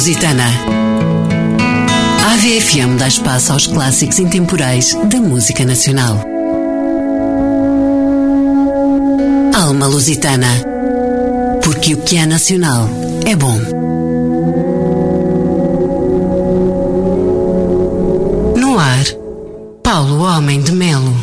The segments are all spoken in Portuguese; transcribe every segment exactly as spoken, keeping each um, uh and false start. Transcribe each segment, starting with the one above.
Lusitana. A AVE F M dá espaço aos clássicos intemporais da música nacional. Alma Lusitana. Porque o que é nacional é bom. No ar, Paulo Homem de Melo.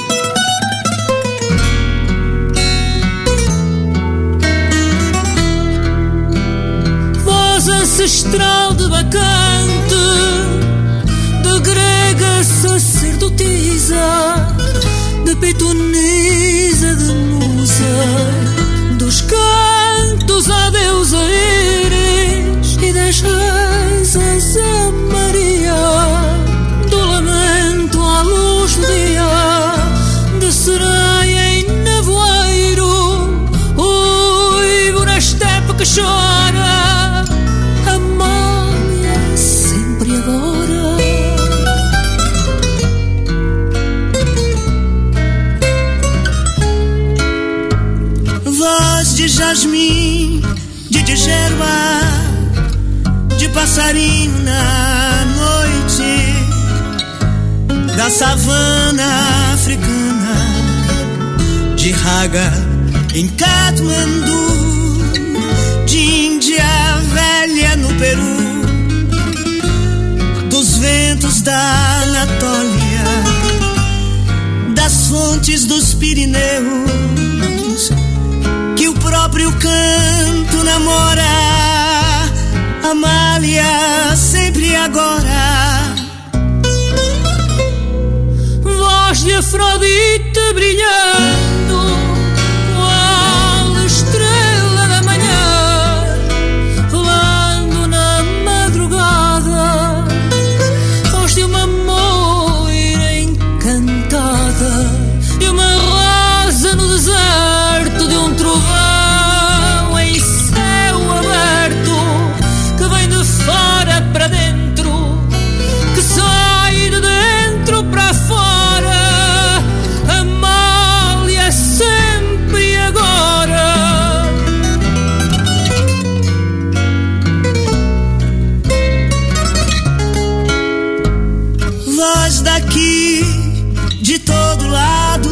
Voz ancestral de bacante, de grega sacerdotisa, de pitonisa, de musa, dos cantos à deusa Íris e das rezas a Maria, do lamento à luz do dia, de sereia em nevoeiro, uivo na estepe que chora, Amália sempre e agora. Voz de jasmim, de digerba, de passarinho na noite, da savana africana, de raga em Katmandu, de Índia velha no Peru, dos ventos da Anatólia, das fontes dos Pirineus, que o próprio canto namora, Amália sempre e agora. Voz de Afrodite brilhando, qual estrela da manhã, voando na madrugada, voz de uma moira encantada, de uma rosa no deserto, de um trovão em céu aberto, que vem de fora para dentro, que sai de dentro para fora, Amália sempre e agora. Voz daqui, de todo lado,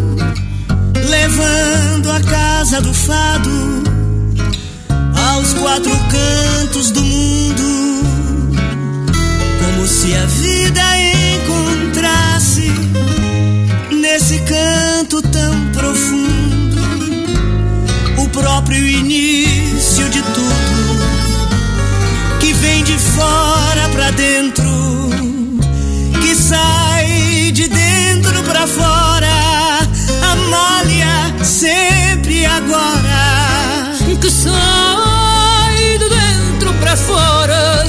levando a casa do fado aos quatro cantos do mundo, como se a vida encontrasse nesse canto tão profundo o próprio início de tudo, que vem de fora pra dentro, que sai de dentro pra fora, Amália sempre e agora. Que sai de dentro para fora,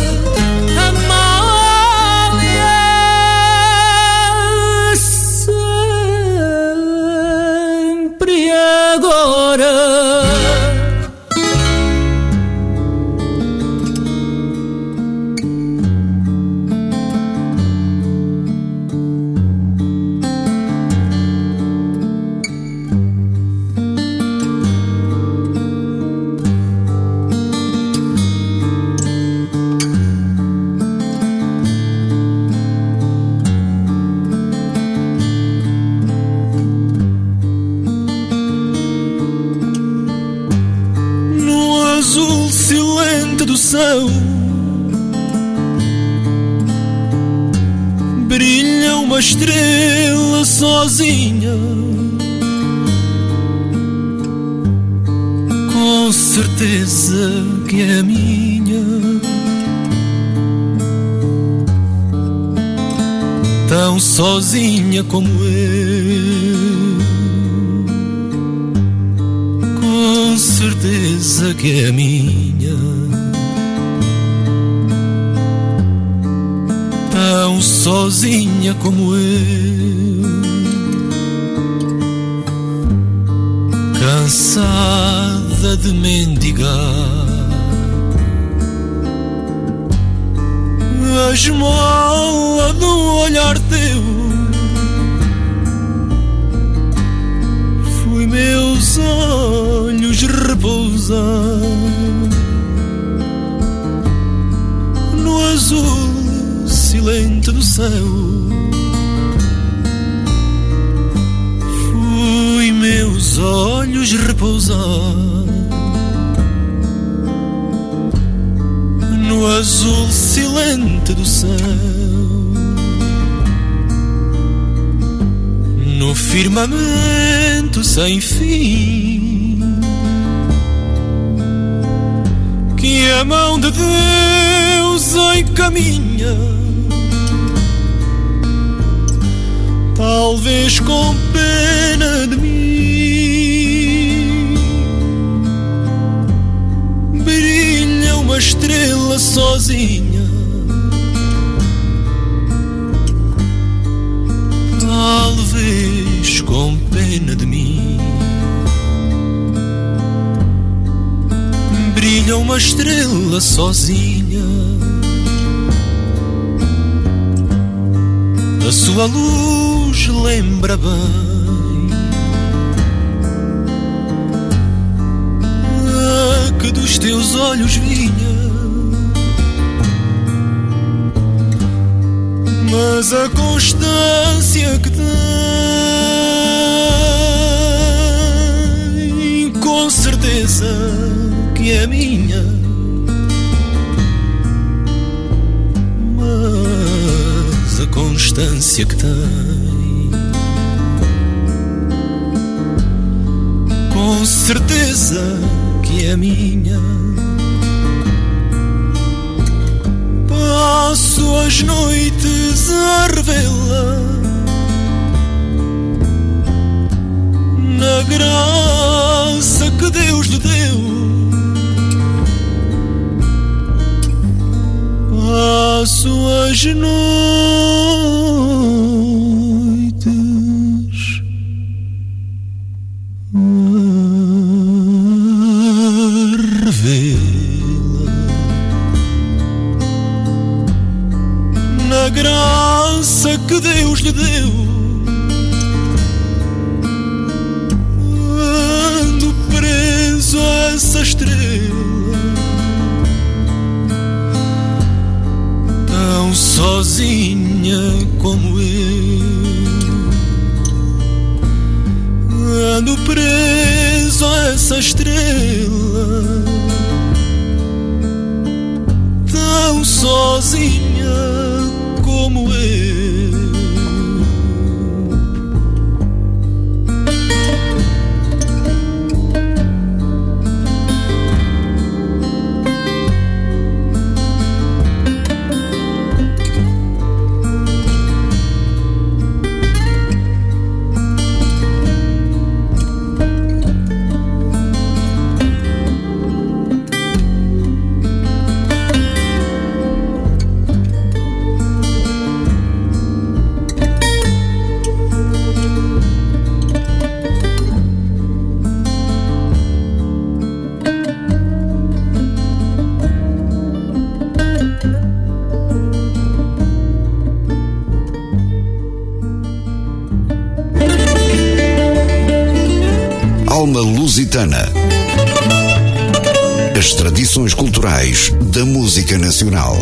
Amália sempre e agora. Brilha uma estrela sozinha, com certeza que é minha, tão sozinha como eu, com certeza que é minha, tão sozinha como eu, cansada de mendigar a esmola do olhar teu. Fui meus olhos repousar azul silente do céu. Fui meus olhos repousar no azul silente do céu, no firmamento sem fim, que a mão de Deus encaminha, talvez com pena de mim. Brilha uma estrela sozinha, talvez com pena de mim. Brilha uma estrela sozinha, a sua luz lembra bem a que dos teus olhos vinha, mas a constância que tem, com certeza que é minha. Mas a constância que tem, com certeza que é minha. Passo as noites a revê-la na graça que Deus lhe deu. Passo as noites a revê-la na graça que Deus lhe deu. Ando preso a essa estrela, tão sozinha como eu. Ando preso a essa estrela, tão sozinha como eu. Alma Lusitana. As tradições culturais da música nacional.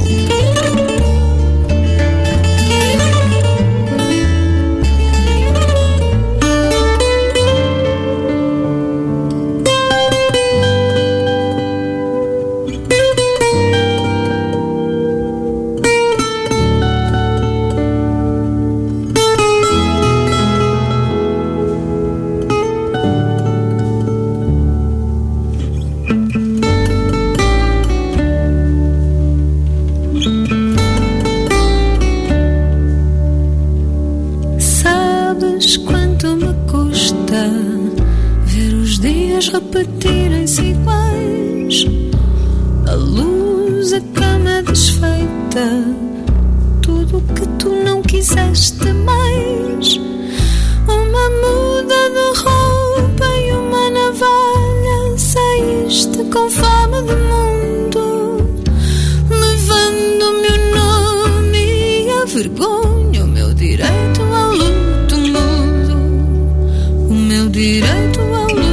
Repetirem-se iguais, a luz, a cama desfeita, tudo o que tu não quiseste mais. Uma muda de roupa e uma navalha, saíste com fome do mundo, levando-me o nome e a vergonha, o meu direito ao luto mudo, o meu direito ao luto.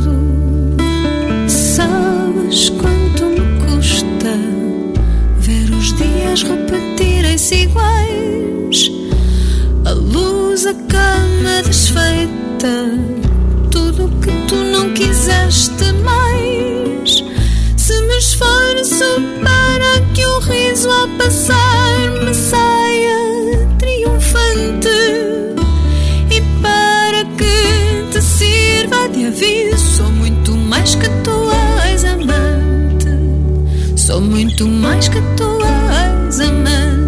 Quanto me custa ver fosse iguais. A luz, a cama desfeita, tudo o que tu não quiseste mais. Se me esforço para que um riso ao passar me saia triunfante, e para que te sirva de aviso, sou muito mais que tu és amante. Sou muito mais que tu és amante.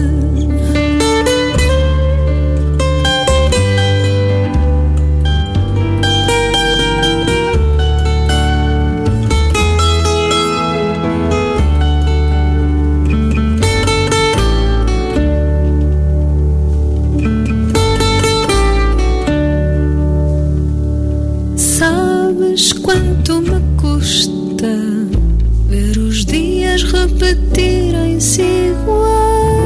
Quanto me custa ver os dias repetirem-se iguais.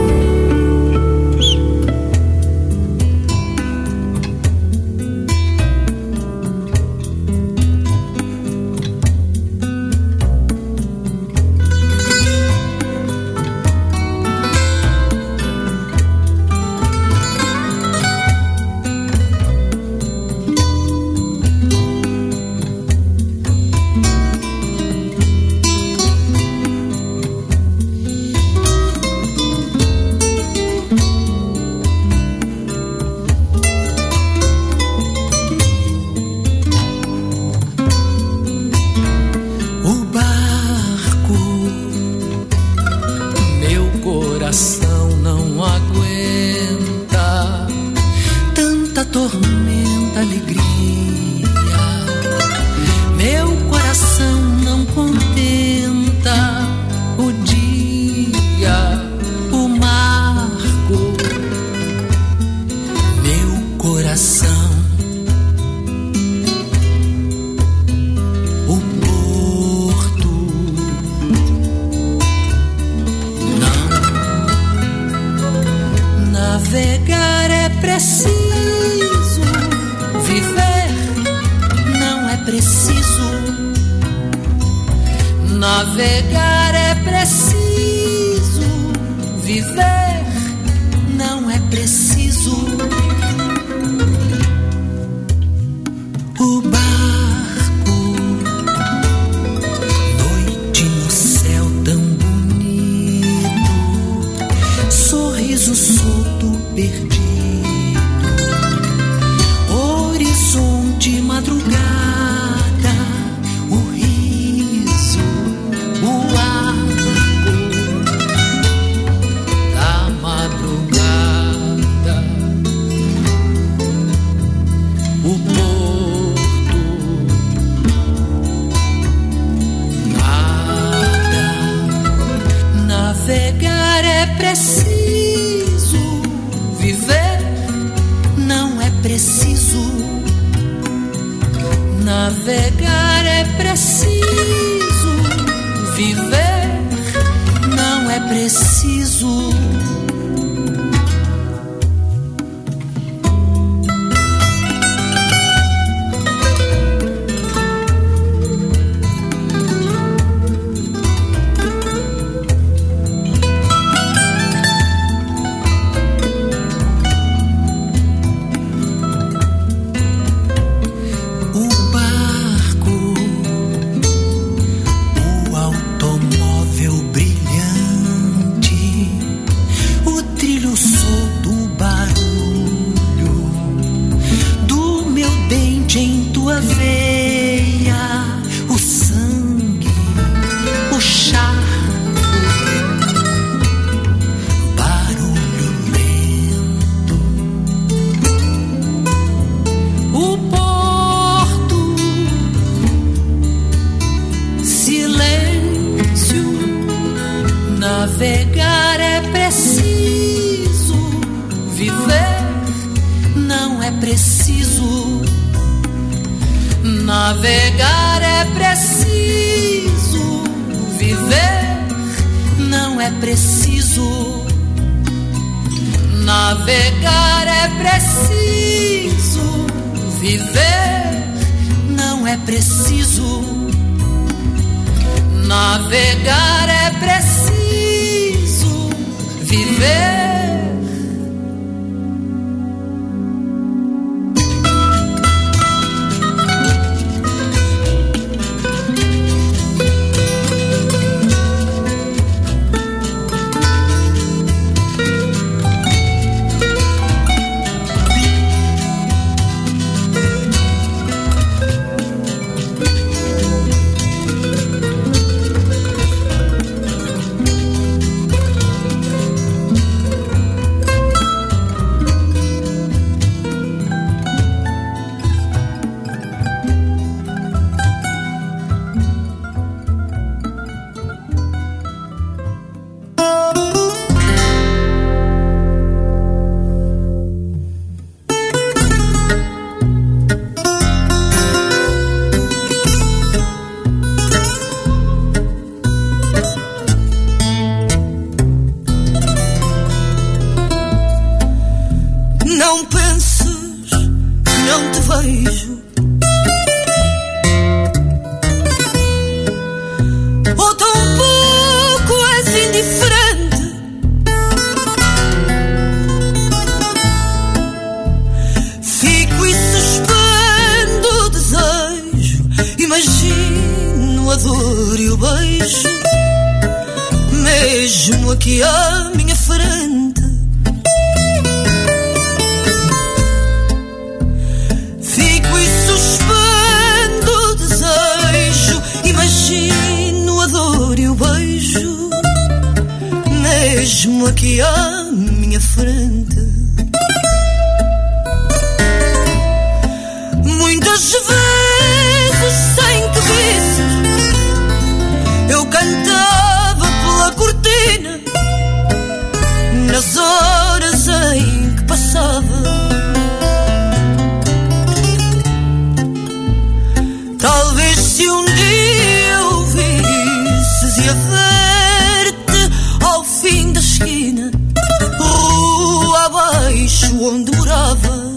Navegar é preciso, viver não é preciso. O barco, noite no céu tão bonito, sorriso solto perdido, horizonte madrugada. Navegar é preciso, viver não é preciso. Navegar é preciso, viver não é preciso. Navegar é preciso, viver não é preciso. Navegar é preciso, viver não é preciso. Navegar é preciso, viver não é preciso. Navegar é preciso, viver a dor e o beijo, mesmo aqui à minha frente. Fico e suspendo o desejo, imagino a dor e o beijo, mesmo aqui à minha frente. Muitas vezes, sem que visses, eu cantava pela cortina, nas horas em que passava. Talvez se um dia ouvisses e a ver-te ao fim da esquina, rua abaixo onde morava.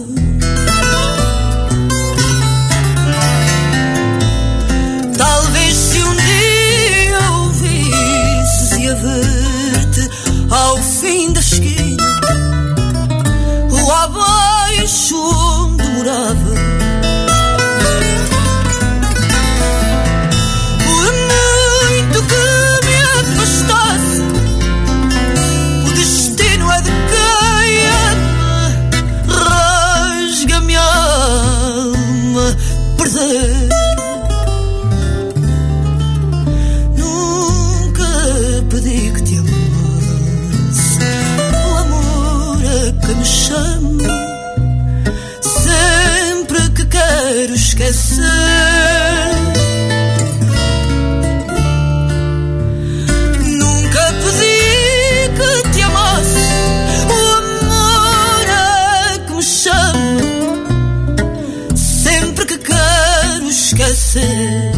Talvez se um dia ouvisses e a ver-te ao fim da esquina, rua abaixo onde morava. Por muito que me afastasse, o destino é de quem ama, rasga-me a alma perder. Pedi que te amasse, o amor é que me chama, sempre que quero esquecer. Nunca pedi que te amasse, o amor é que me chama, sempre que quero esquecer.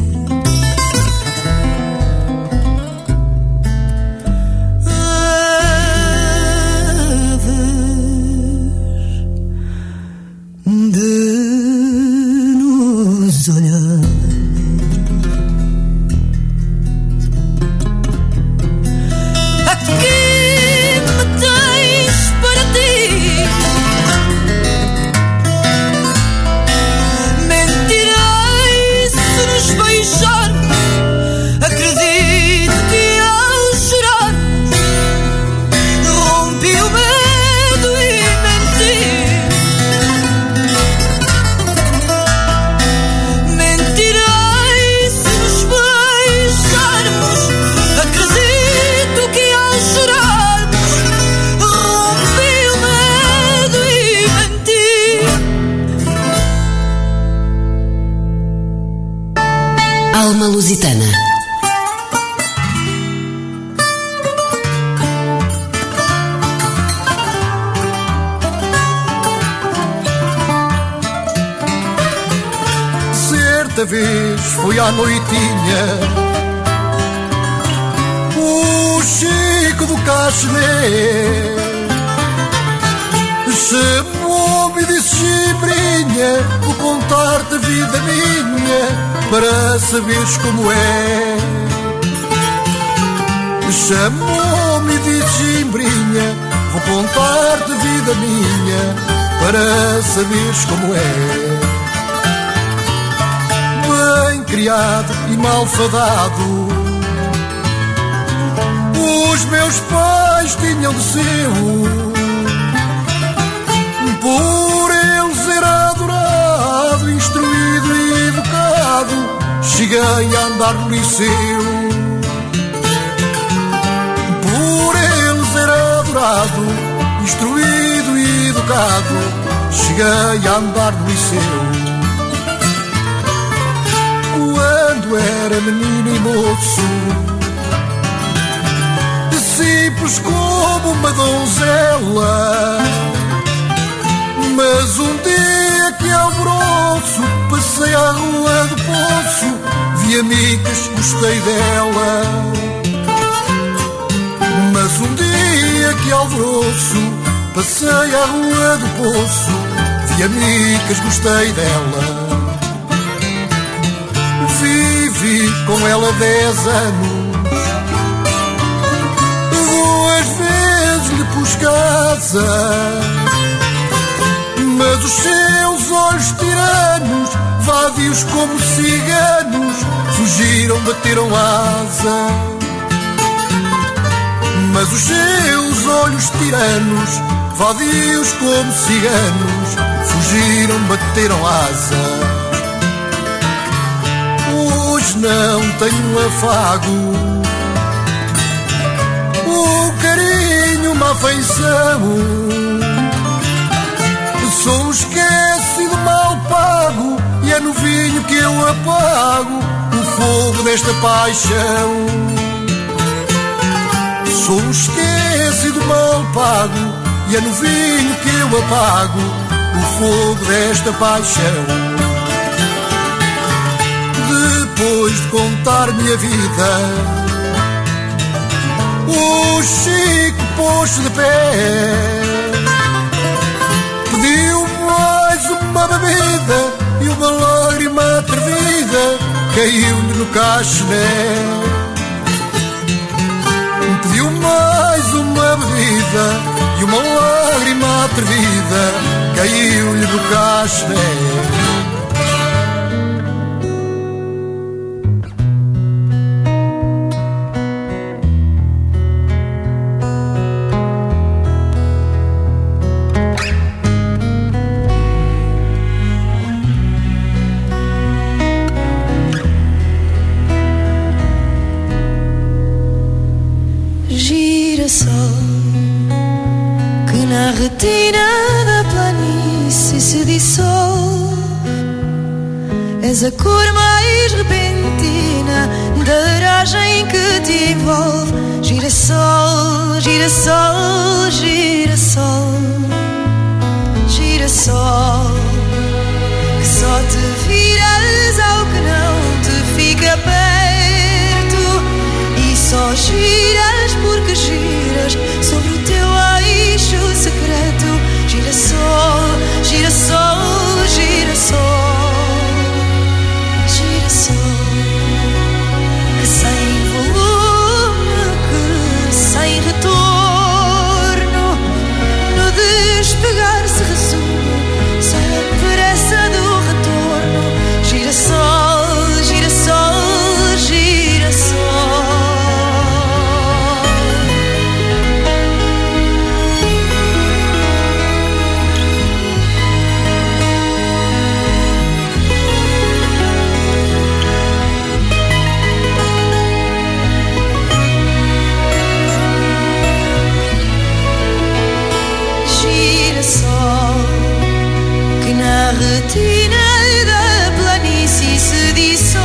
Alma Lusitana. Certa vez fui à noitinha, o Chico do Cachemê chamou-me e disse: Gibrinha, vou contar-te a vida minha para saberes como é. Chamou-me e disse: Gibrinha, vou contar-te a vida minha para saberes como é. Bem criado e malfadado, os meus pais tinham de seu. Por eles era adorado, instruído e educado, cheguei a andar no liceu. Por eles era adorado, instruído e educado, cheguei a andar no liceu. Quando era menino e moço, simples como uma donzela, mas um dia que alvoroço, passei à rua do Poço, vi amigas, gostei dela. Mas um dia que alvoroço, passei à rua do Poço, vi amigas, gostei dela. Vivi com ela dez anos, duas vezes lhe pus casa, Mas os seus olhos tiranos, vadios como ciganos, fugiram, bateram asa. Mas os seus olhos tiranos, vadios como ciganos, fugiram, bateram asa. Hoje não tenho um afago, o carinho, uma afeição. Sou um esquecido mal pago, e é no vinho que eu apago o fogo desta paixão. Sou um esquecido mal pago, e é no vinho que eu apago o fogo desta paixão. Depois de contar minha vida, o Chico pôs-se de pé, pediu mais uma bebida e uma lágrima atrevida caiu-lhe no cachoné. Pediu mais uma bebida e uma lágrima atrevida caiu-lhe no cachoné. Retina da planície se dissolve, és a cor mais repentina da aragem que te envolve. Girassol, girassol, girassol, girassol, que só te viras ao que não te fica perto, e só giras porque giras sobre o teu eixo secreto. Girassol, girassol, girassol, girassol, que sem volume, que sem retorno, no despegar se resume, só a pressa do retorno. Girassol, girassol, girassol. Na retina da planície se dissolve,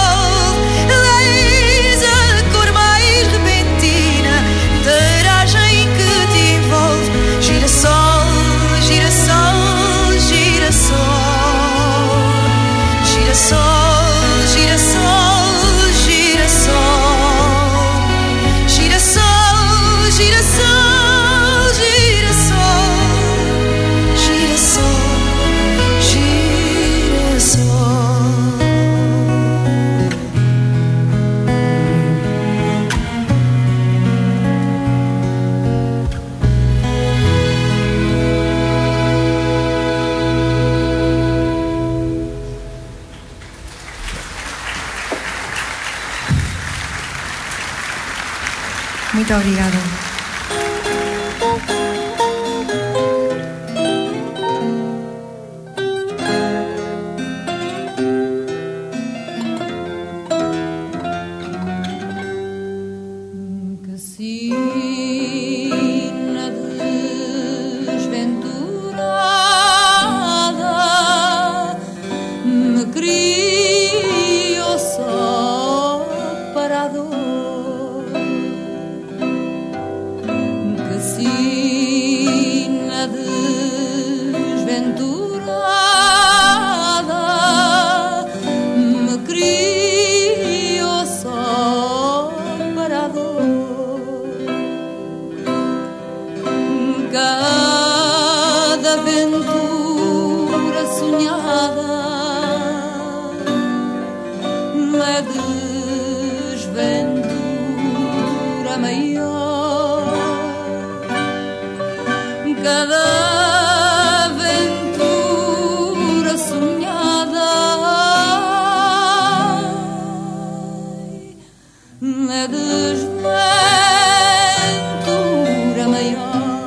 és a cor mais repentina da aragem que te envolve. Girassol, girassol, girassol, girassol, girassol, girassol, girassol, girassol, girassol, girassol. Muito obrigada. Cada aventura é desventura maior.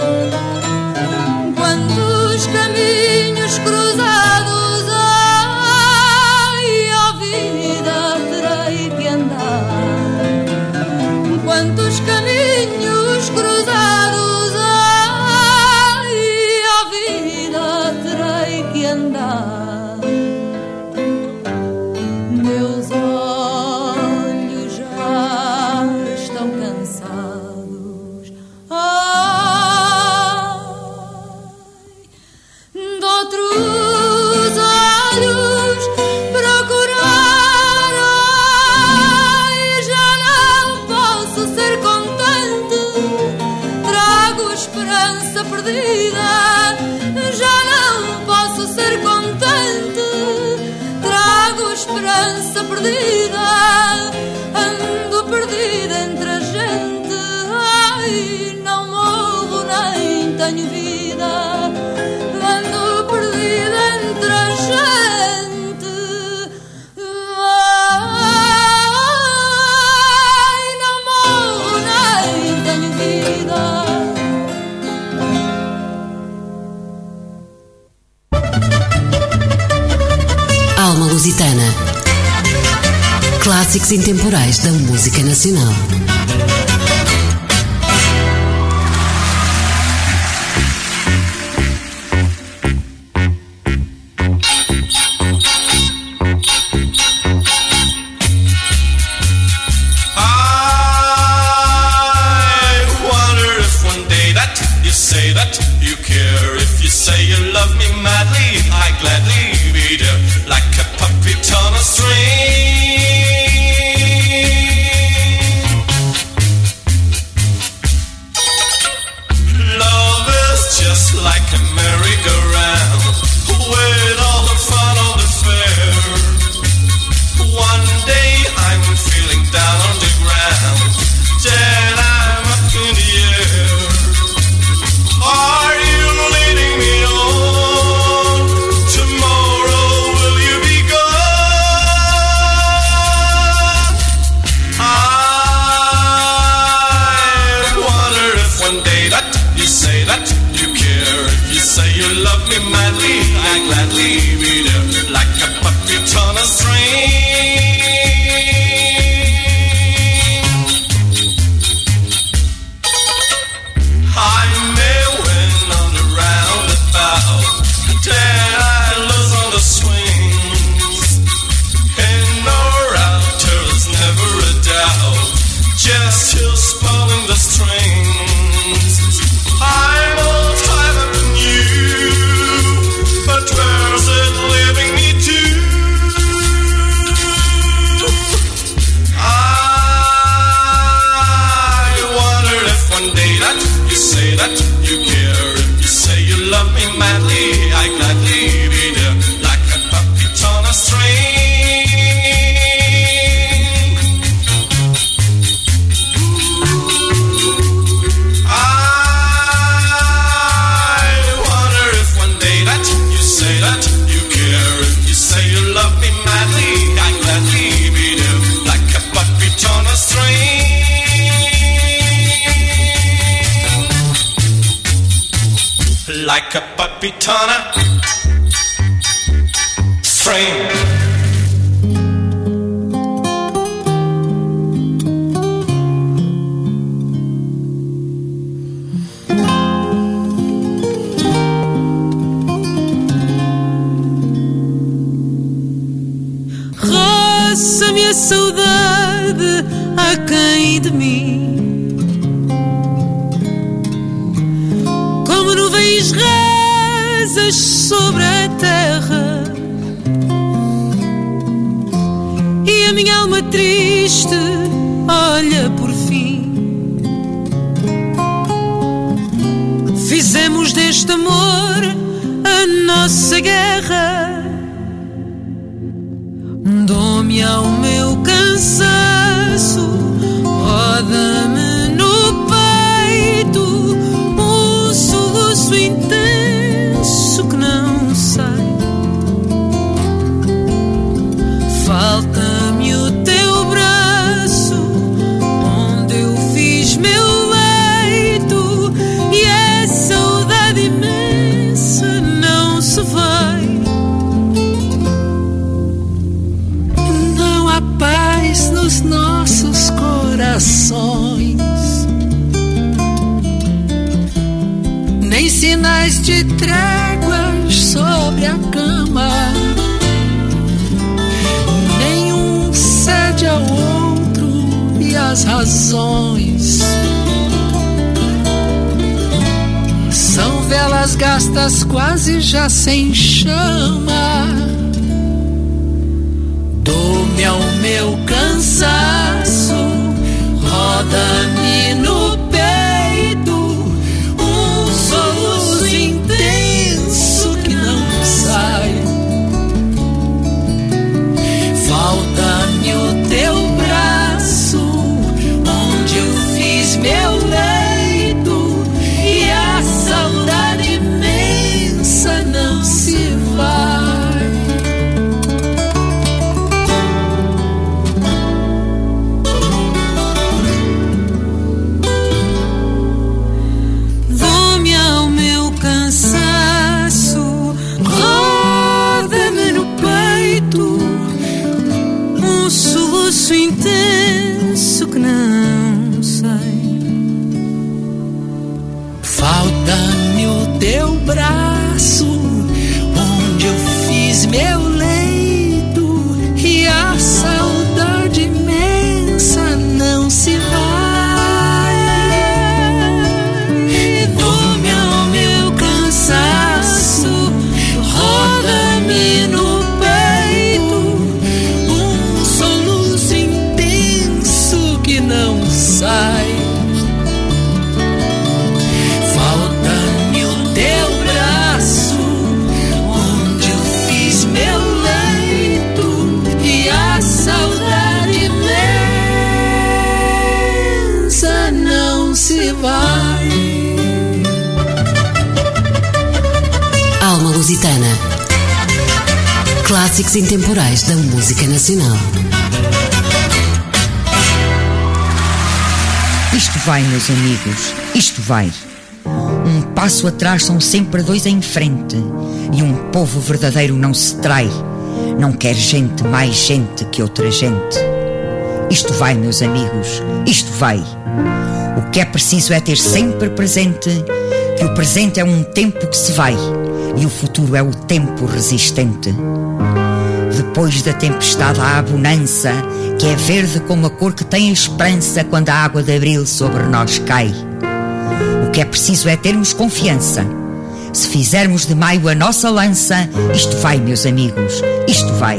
Quantos caminhos cruzados, ai, a vida terei que andar. Quantos caminhos cruzados, ai, a vida terei que andar. Meus olhos já estão cansados, ai, de outros olhos procurar, ai, já não posso ser contente, trago esperança perdida, já não posso ser contente, trago esperança perdida, ando perdida entre a gente, ai, não morro nem tenho vida, ando perdida entre a gente, ai, não morro nem tenho vida. Alma Lusitana. Clássicos intemporais da música nacional. I wonder if one day that you say that you care, if you say you love me madly, I gladly be there like a puppet on a string. Love is just like a merry-go-round with all the fun on the fair. One day I'm feeling down on the ground, then I'm up in the air. Are you leading me on? Tomorrow will you be gone? I wonder if one day that you say that you care, if you say you love me madly, I gladly be there like a puppet on a string. I may win on the roundabout, then I lose on the swings. In or out, there's never a doubt, just who's pulling the strings. I'm all tied up in you, but where's it leaving me to? I wonder if one day that you say that you care, if you say you love me madly, I gladly be there like a puppet on a string. I wonder if one day that you say that you care, if you say you love me madly, I gladly be there like a puppet on a string. Like a puppet on a string. Roça-me a saudade aquém de mim, como nuvens rasas sobre a terra, e a minha alma triste olha por fim. Fizemos deste amor a nossa guerra, dou-me ao meu cansaço, roda-me no peito um soluço intenso que não sai. Falta-me o teu braço corações, nem sinais de tréguas sobre a cama, nenhum cede ao outro e as razões são velas gastas quase já sem chama. Dou-me ao meu cansaço, roda-me no peito um soluço intenso que não sai. Falta-me o teu braço, onde eu fiz meu leito, e a saudade imensa não se vai. Intenso que não sei. Falta-me o teu braço, onde eu fiz meu leito, e a saudade imensa não se vai. Dou-me ao meu cansaço, roda-me no não sai. Falta-me o teu braço, onde eu fiz meu leito, e a saudade imensa não se vai. Alma Lusitana. Clássicos intemporais da música nacional. Isto vai, meus amigos, isto vai. Um passo atrás são sempre dois em frente, e um povo verdadeiro não se trai, não quer gente mais gente que outra gente. Isto vai, meus amigos, isto vai. O que é preciso é ter sempre presente que o presente é um tempo que se vai, e o futuro é o tempo resistente. Depois da tempestade há a bonança, que é verde como a cor que tem a esperança quando a água de abril sobre nós cai. O que é preciso é termos confiança. Se fizermos de maio a nossa lança, isto vai, meus amigos, isto vai.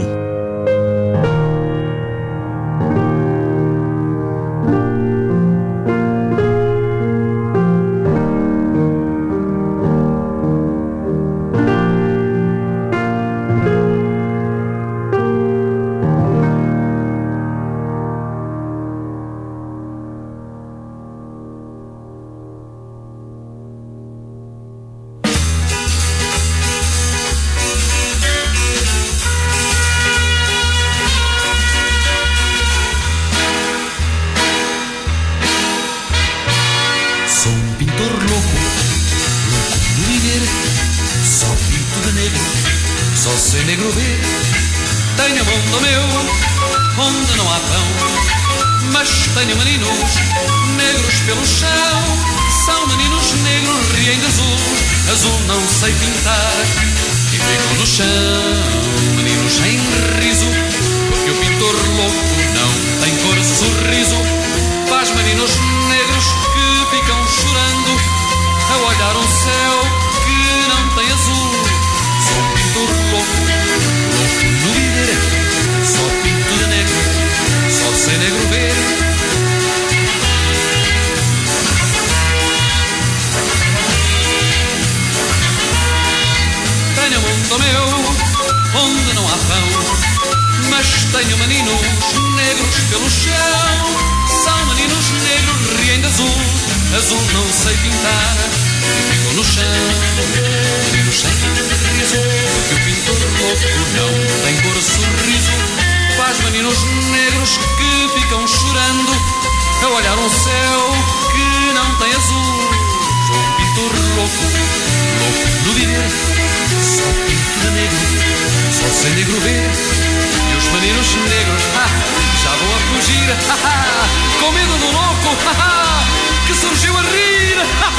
Com medo do novo. que surgiu a rir.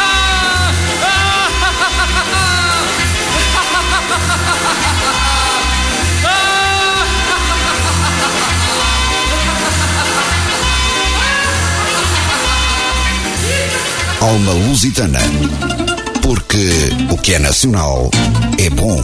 Alma Lusitana, porque o que é nacional é bom.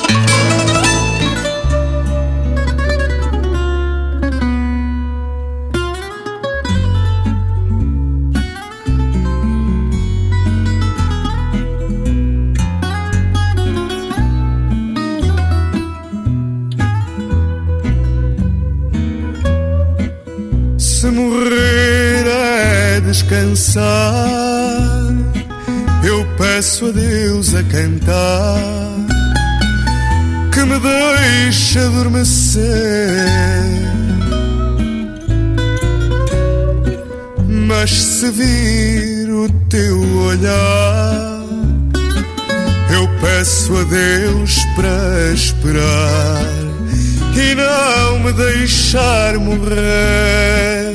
Se morrer é descansar, eu peço a Deus a cantar que me deixe adormecer. Mas se vir o teu olhar, eu peço a Deus para esperar e não me deixar morrer.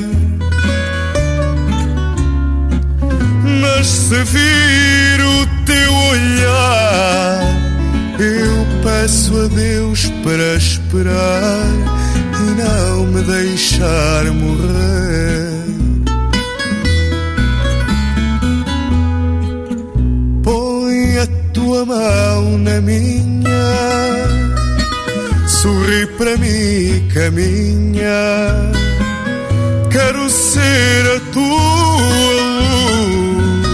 Mas se vir o teu olhar, eu peço a Deus para esperar e não me deixar morrer. Põe a tua mão na minha, sorri para mim, caminha. Quero ser a tua luz,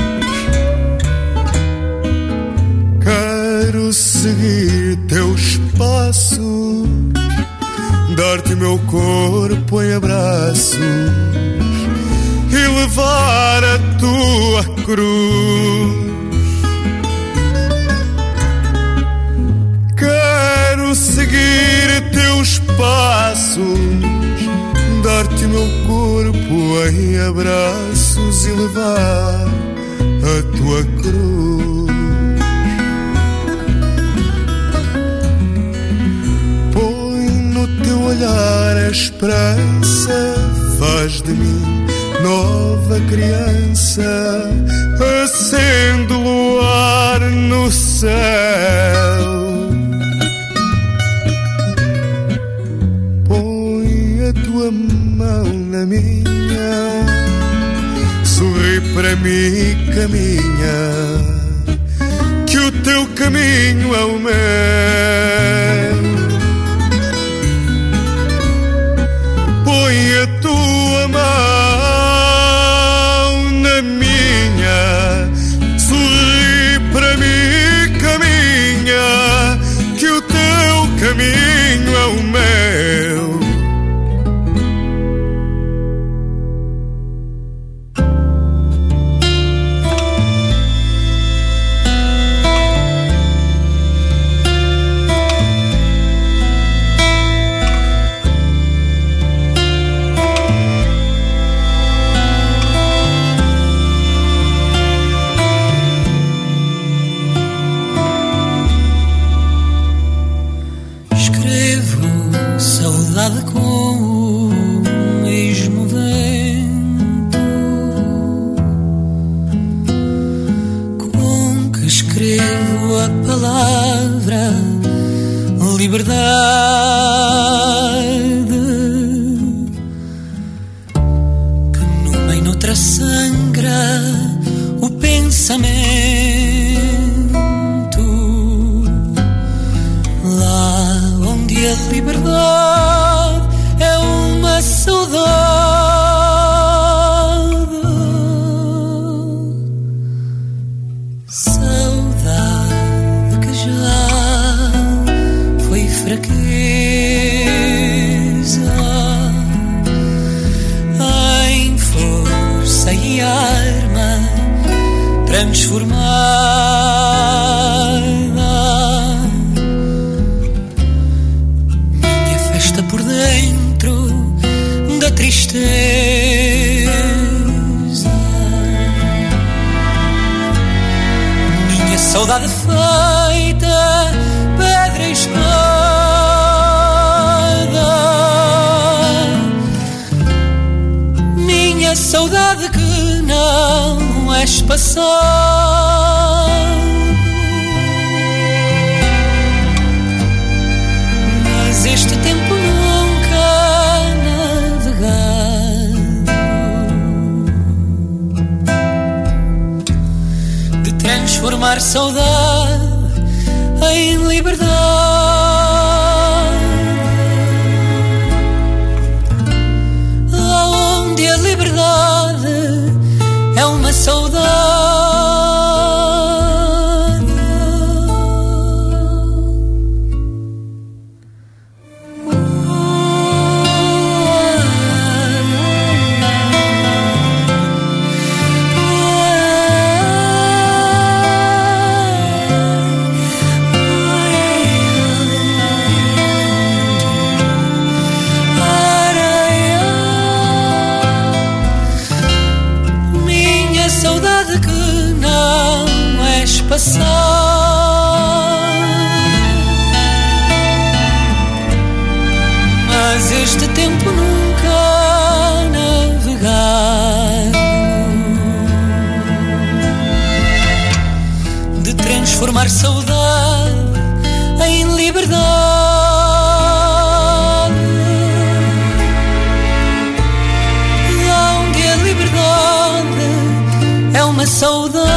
quero seguir teus passos, dar-te meu corpo em abraços e levar a tua cruz. Quero seguir teus passos, dar-te meu corpo em abraços e levar a tua cruz. Põe no teu olhar a esperança, faz de mim nova criança, acende o luar no céu. A tua mão na minha, sorri para mim, caminha, que o teu caminho é o meu. Põe a tua mão na minha, sorri para mim, caminha, que o teu caminho é o meu. Saudade feita, pedra e espada, minha minha saudade que não és passado, mas este tempo nunca navegado, de transformar saudade em liberdade, aonde a liberdade é uma saudade. Passar, mas este tempo nunca navegado, de transformar saudade em liberdade, onde a liberdade é uma saudade.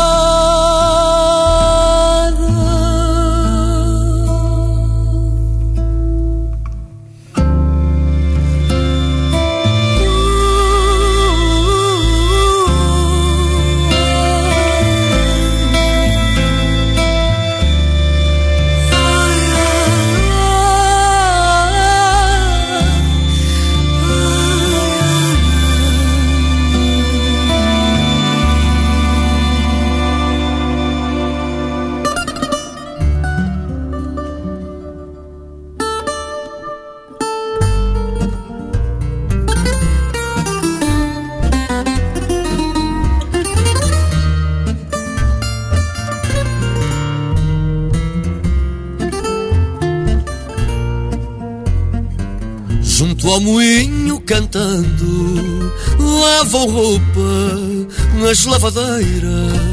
Junto ao moinho cantando, lavam roupa nas lavadeiras,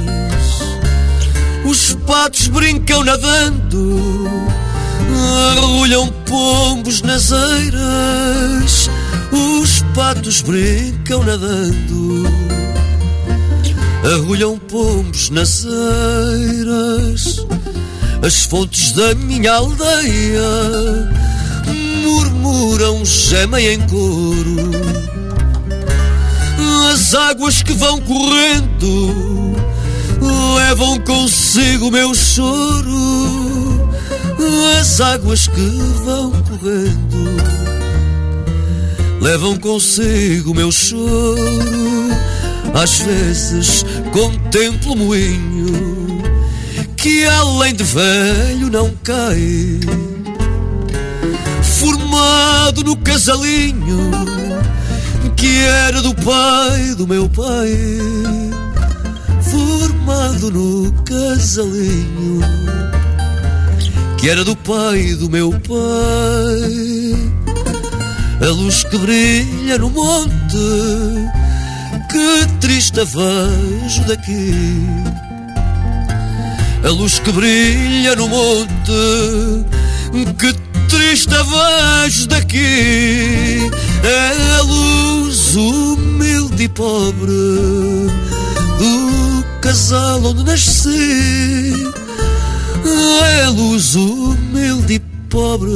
os patos brincam nadando, arrulham pombos nas eiras, os patos brincam nadando, arrulham pombos nas eiras, as fontes da minha aldeia murmuram, gemem em coro, as águas que vão correndo levam consigo o meu choro, as águas que vão correndo levam consigo o meu choro. Às vezes contemplo o moinho que além de velho não cai, formado no casalinho que era do pai do meu pai, formado no casalinho que era do pai do meu pai. A luz que brilha no monte, que triste a vejo daqui. A luz que brilha no monte, que triste a vejo daqui. É a luz humilde e pobre do casal onde nasci. É a luz humilde e pobre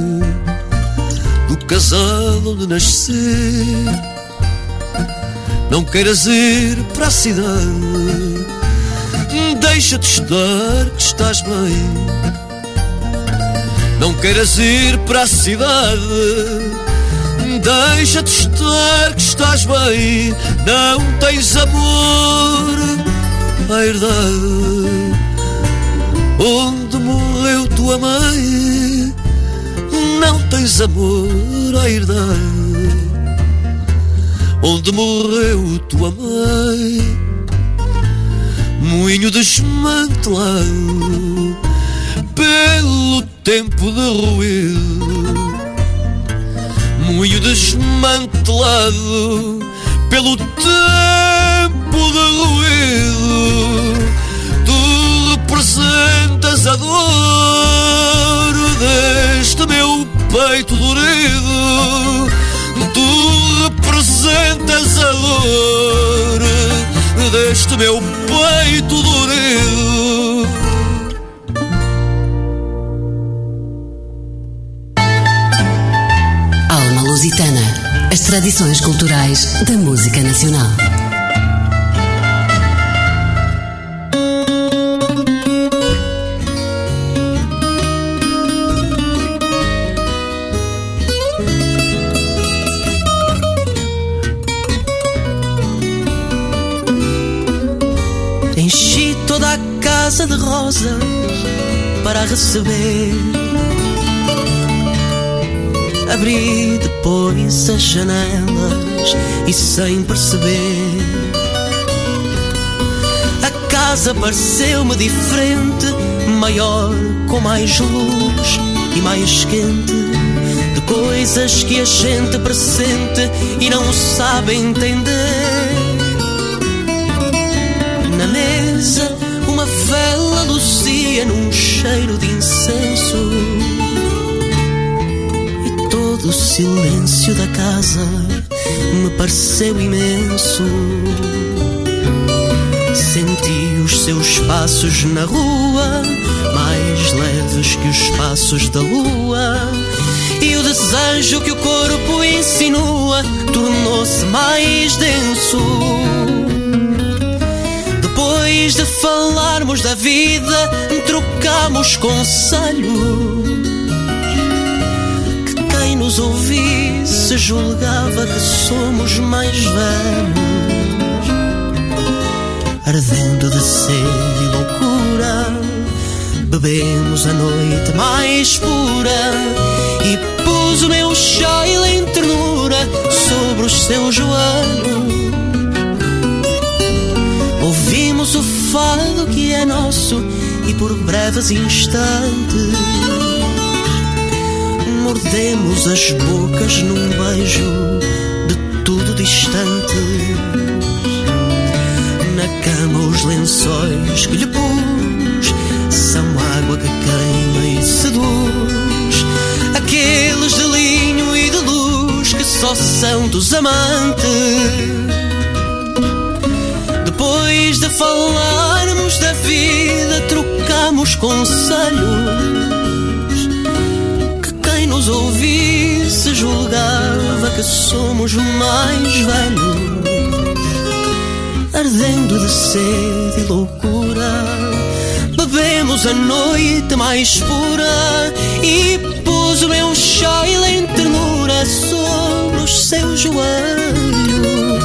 do casal onde nasci. Não queiras ir para a cidade, deixa-te estar que estás bem. Não queiras ir para a cidade, deixa-te estar que estás bem. Não tens amor à herdade onde morreu tua mãe. Não tens amor à herdade onde morreu tua mãe. Moinho desmantelado pelo tempo derruído, moinho desmantelado pelo tempo derruído. Tu representas a dor deste meu peito dorido. Tu representas a dor deste meu peito dorido. Alma Lusitana, as tradições culturais da música nacional. Enchi toda a casa de rosas para a receber. Abri depois as janelas e sem perceber a casa pareceu-me diferente, maior, com mais luz e mais quente, de coisas que a gente pressente e não sabe entender. Na mesa uma vela lucia num cheiro de incenso e todo o silêncio da casa me pareceu imenso. Senti os seus passos na rua, mais leves que os passos da lua, e o desejo que o corpo insinua tornou-se mais denso. Depois de falarmos da vida, trocamos conselhos, que quem nos ouvisse julgava que somos mais velhos. Ardendo de sede e loucura, bebemos a noite mais pura, e pus o meu chale em ternura sobre os seus joelhos. Ouvimos o fado que é nosso e por breves instantes mordemos as bocas num beijo de tudo distante. Na cama os lençóis que lhe pus são água que queima e seduz, aqueles de linho e de luz que só são dos amantes. Depois de falarmos da vida, trocamos conselhos, que quem nos ouvisse julgava que somos mais velhos. Ardendo de sede e loucura, bebemos a noite mais pura, e pus o meu chale em ternura sobre os seus joelhos.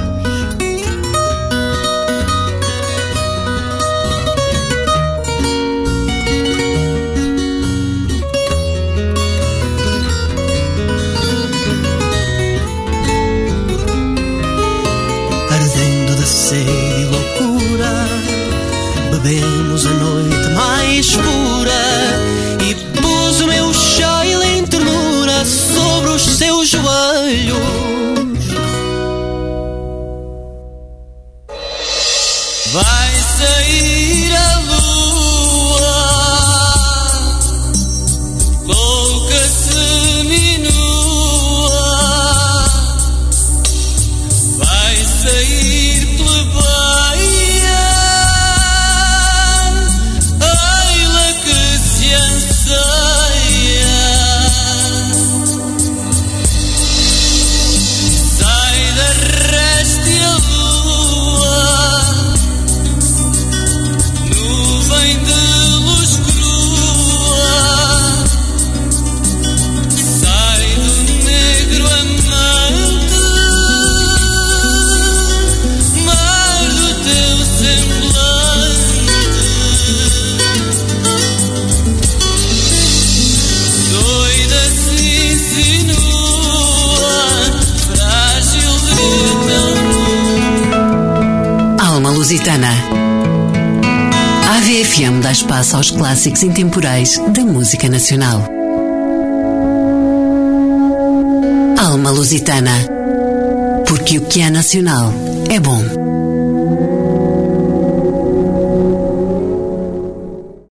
E loucura, bebemos a noite mais pura, e pus o meu chale em ternura sobre os seus joelhos. Vai sair a lua, louca seminua, vai sair Lusitana. A AVE F M dá espaço aos clássicos intemporais da música nacional. Alma Lusitana. Porque o que é nacional é bom.